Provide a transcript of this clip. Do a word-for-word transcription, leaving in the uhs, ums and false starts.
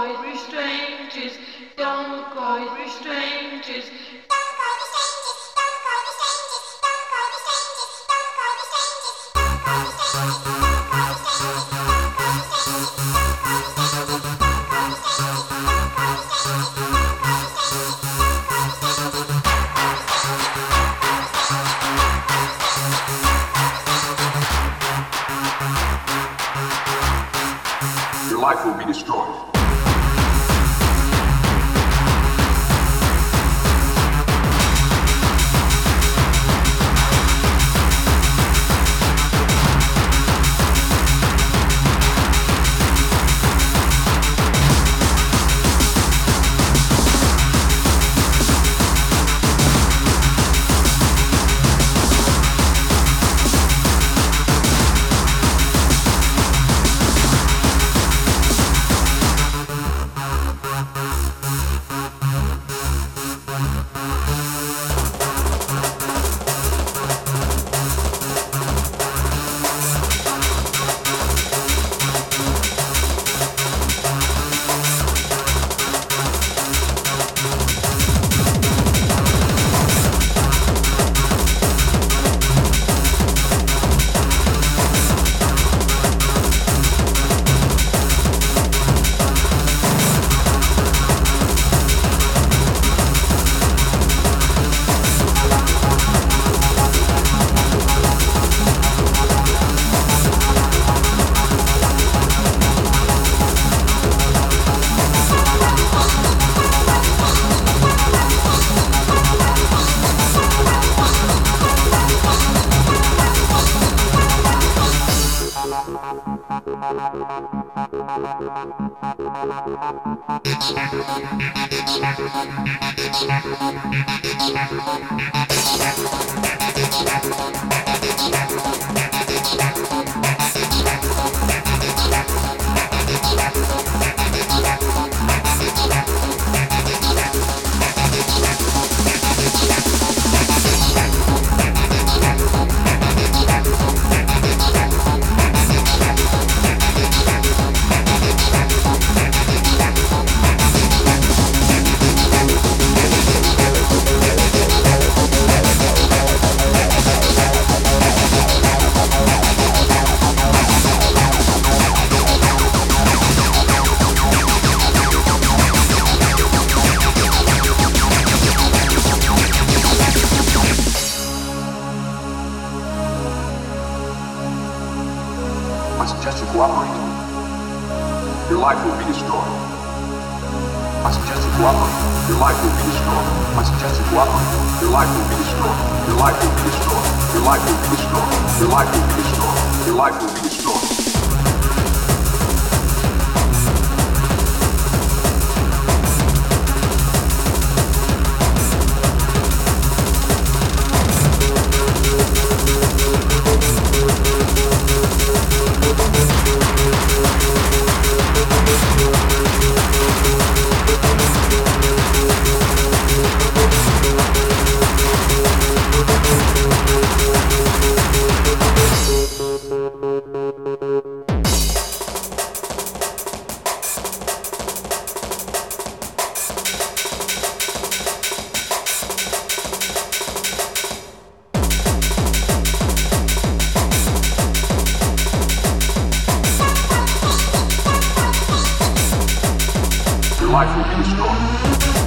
quite restrained it, don't quite restrained it. Your life will be destroyed. I suggest you cooperate. Your life will be destroyed. I suggest you cooperate. Your life will be destroyed. I suggest you cooperate. Your life will be destroyed. Your life will be destroyed. Your life will be destroyed. Your life will be destroyed. Your life will be destroyed. Life will be destroyed.